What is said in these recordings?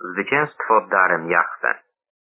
Zwycięstwo darem Jahwe.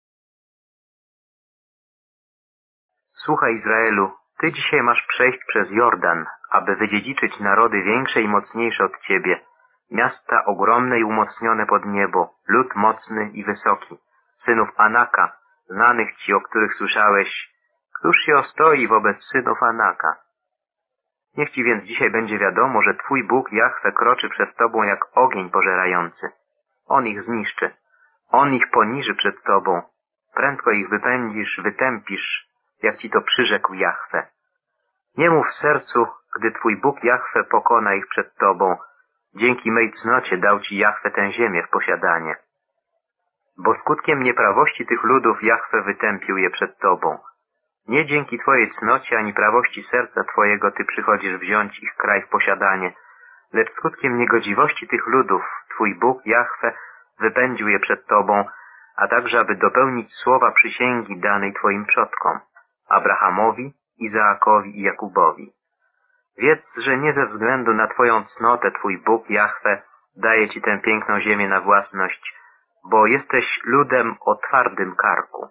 Słuchaj, Izraelu, ty dzisiaj masz przejść przez Jordan, aby wydziedziczyć narody większe i mocniejsze od ciebie, miasta ogromne i umocnione pod niebo, lud mocny i wysoki, synów Anaka, znanych ci, o których słyszałeś. Któż się ostoi wobec synów Anaka? Niech ci więc dzisiaj będzie wiadomo, że twój Bóg Jahwe kroczy przed tobą jak ogień pożerający. On ich zniszczy. On ich poniży przed tobą. Prędko ich wypędzisz, wytępisz, jak ci to przyrzekł Jahwe. Nie mów w sercu, gdy twój Bóg Jahwe pokona ich przed tobą. Dzięki mej cnocie dał ci Jahwe tę ziemię w posiadanie. Bo skutkiem nieprawości tych ludów Jahwe wytępił je przed tobą. Nie dzięki twojej cnocie ani prawości serca twojego ty przychodzisz wziąć ich kraj w posiadanie, lecz skutkiem niegodziwości tych ludów twój Bóg Jahwe wypędził je przed tobą, a także aby dopełnić słowa przysięgi danej twoim przodkom, Abrahamowi, Izaakowi i Jakubowi. Wiedz, że nie ze względu na twoją cnotę twój Bóg Jahwe daje ci tę piękną ziemię na własność, bo jesteś ludem o twardym karku.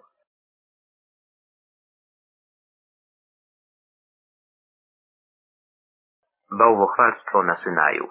Bałwochwalstwo na Synaju.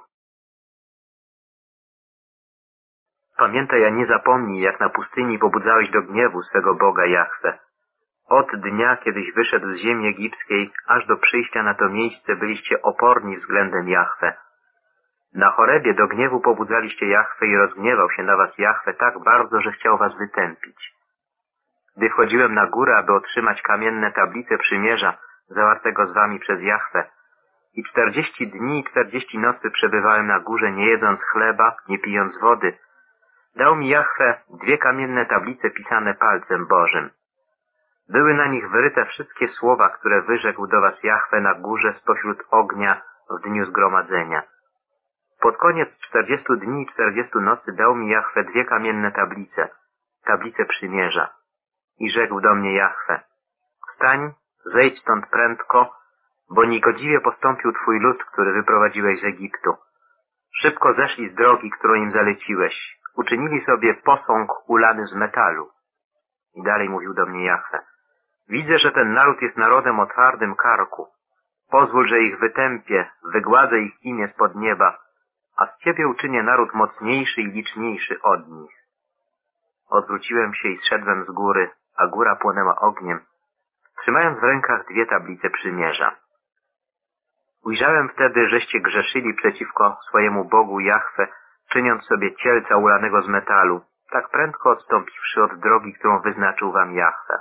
Pamiętaj, a nie zapomnij, jak na pustyni pobudzałeś do gniewu swego Boga Jahwe. Od dnia, kiedyś wyszedł z ziemi egipskiej, aż do przyjścia na to miejsce byliście oporni względem Jahwe. Na Chorebie do gniewu pobudzaliście Jahwe i rozgniewał się na was Jahwe tak bardzo, że chciał was wytępić. Gdy wchodziłem na górę, aby otrzymać kamienne tablice przymierza zawartego z wami przez Jahwe, i 40 dni i 40 nocy przebywałem na górze, nie jedząc chleba, nie pijąc wody, dał mi Jahwe 2 kamienne tablice pisane palcem Bożym. Były na nich wyryte wszystkie słowa, które wyrzekł do was Jahwe na górze spośród ognia w dniu zgromadzenia. Pod koniec 40 dni i 40 nocy dał mi Jahwe 2 kamienne tablice, tablice przymierza. I rzekł do mnie Jahwe: wstań, zejdź stąd prędko, bo niegodziwie postąpił twój lud, który wyprowadziłeś z Egiptu. Szybko zeszli z drogi, którą im zaleciłeś. Uczynili sobie posąg ulany z metalu. I dalej mówił do mnie Jahwe: widzę, że ten naród jest narodem o twardym karku. Pozwól, że ich wytępię, wygładzę ich imię spod nieba, a z ciebie uczynię naród mocniejszy i liczniejszy od nich. Odwróciłem się i zszedłem z góry, a góra płonęła ogniem, trzymając w rękach 2 tablice przymierza. Ujrzałem wtedy, żeście grzeszyli przeciwko swojemu Bogu Jahwe, czyniąc sobie cielca ulanego z metalu, tak prędko odstąpiwszy od drogi, którą wyznaczył wam Jahwe.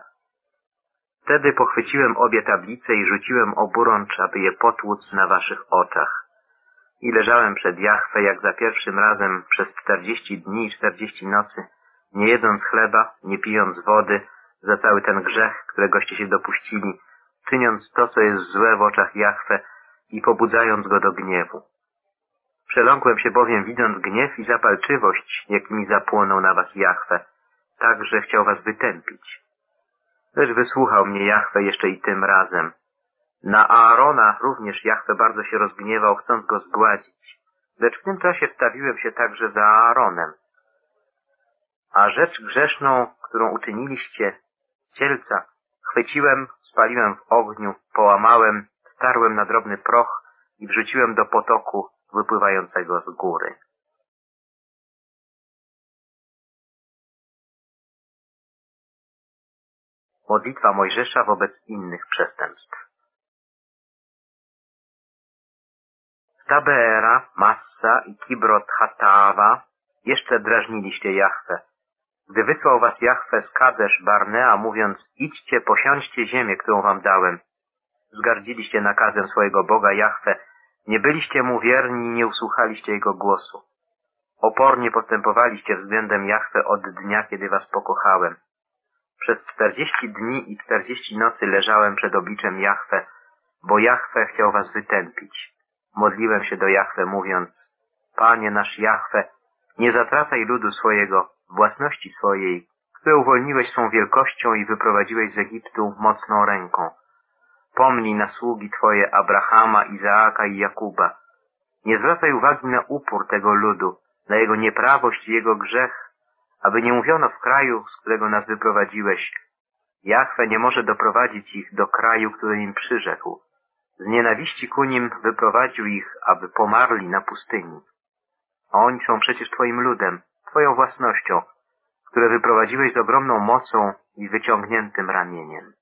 Wtedy pochwyciłem obie tablice i rzuciłem oburącz, aby je potłuc na waszych oczach. I leżałem przed Jahwe, jak za pierwszym razem, przez 40 dni i 40 nocy, nie jedząc chleba, nie pijąc wody, za cały ten grzech, któregoście się dopuścili, czyniąc to, co jest złe w oczach Jahwe i pobudzając go do gniewu. Przeląkłem się bowiem, widząc gniew i zapalczywość, jakimi zapłonął na was Jahwe, tak, że chciał was wytępić. Lecz wysłuchał mnie Jahwe jeszcze i tym razem. Na Aarona również Jahwe bardzo się rozgniewał, chcąc go zgładzić. Lecz w tym czasie wstawiłem się także za Aaronem. A rzecz grzeszną, którą uczyniliście, cielca, chwyciłem, spaliłem w ogniu, połamałem, starłem na drobny proch i wrzuciłem do potoku wypływającego z góry. Modlitwa Mojżesza wobec innych przestępstw. Tabeera, Massa i Kibrot Hataava jeszcze drażniliście Jahwe. Gdy wysłał was Jahwe z Kadesz Barnea, mówiąc: idźcie, posiądźcie ziemię, którą wam dałem. Zgardziliście nakazem swojego Boga Jahwe, nie byliście mu wierni i nie usłuchaliście jego głosu. Opornie postępowaliście względem Jahwe od dnia, kiedy was pokochałem. Przez 40 dni i 40 nocy leżałem przed obliczem Jahwe, bo Jahwe chciał was wytępić. Modliłem się do Jahwe, mówiąc: Panie nasz Jahwe, nie zatracaj ludu swojego, własności swojej, które uwolniłeś swą wielkością i wyprowadziłeś z Egiptu mocną ręką. Pomnij na sługi Twoje Abrahama, Izaaka i Jakuba. Nie zwracaj uwagi na upór tego ludu, na jego nieprawość i jego grzech, aby nie mówiono w kraju, z którego nas wyprowadziłeś, Jahwe nie może doprowadzić ich do kraju, który im przyrzekł. Z nienawiści ku nim wyprowadził ich, aby pomarli na pustyni. A oni są przecież Twoim ludem, Twoją własnością, które wyprowadziłeś z ogromną mocą i wyciągniętym ramieniem.